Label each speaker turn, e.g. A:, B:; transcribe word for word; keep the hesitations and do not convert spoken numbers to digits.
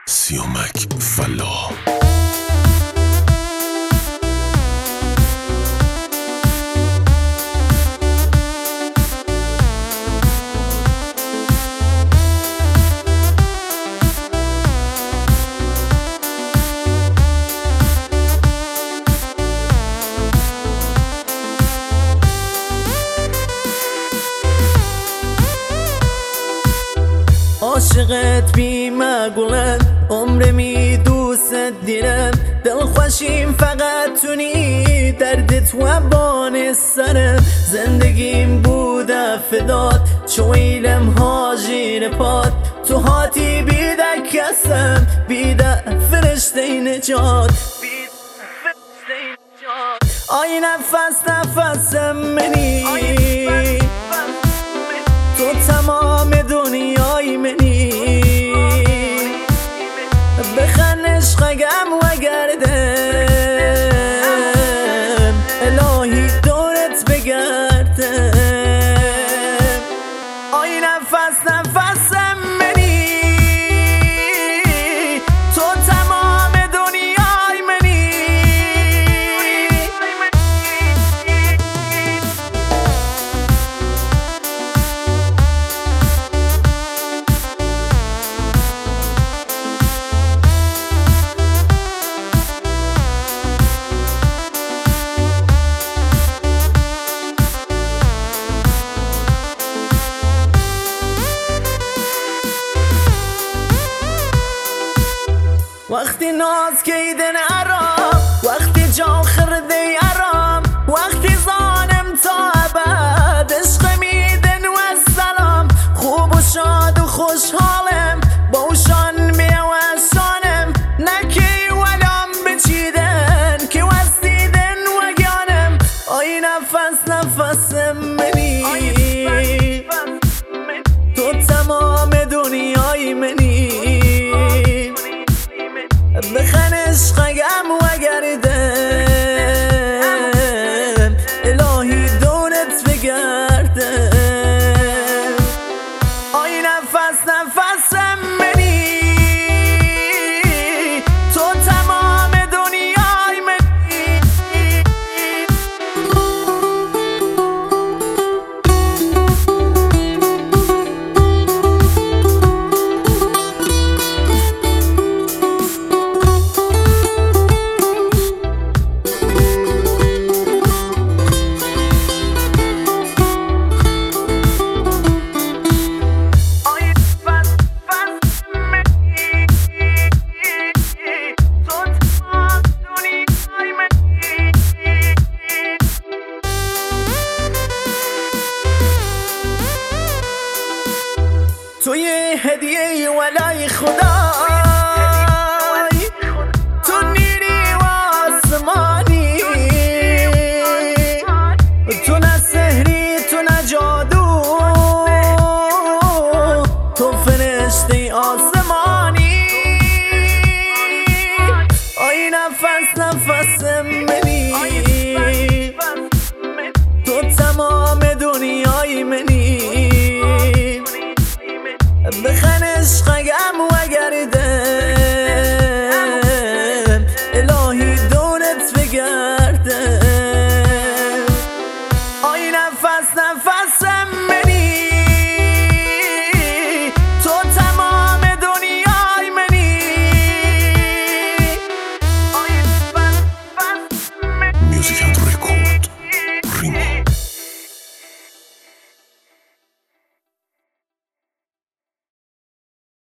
A: سیامک فلاح.
B: عاشقت بی مگولم، عمرمی دوست دیرم، دلخوشیم فقط تونی، دردت و بان سرم، زندگیم بوده فدات، چویلم هاجین پات، تو هاتی بیده کسم، بیده فرشته نجات. آی نفس نفسم منی، تو تمام دنیای منی، بخن عشقم و گردم، الهی دورت بگردم. آی نفس نفسم منی، تو تمام دنیای منی. وقتی ناز کیدن ارام، وقتی جا خرده ارام، وقتی زانم تا ابد عشق میدن و سلام، خوب و شاد و خوشحالم بوشان میوشانم، نکی ولام بچیدن که وستیدن و گانم. آی نفس نفسم منی، تو تمام دنیای منی، بخن عشقم و گردم، الهی دورت بگردم. آی نفس نفسم منی، تو تمام دنیای منی. تو یه هدیه ولای خدا،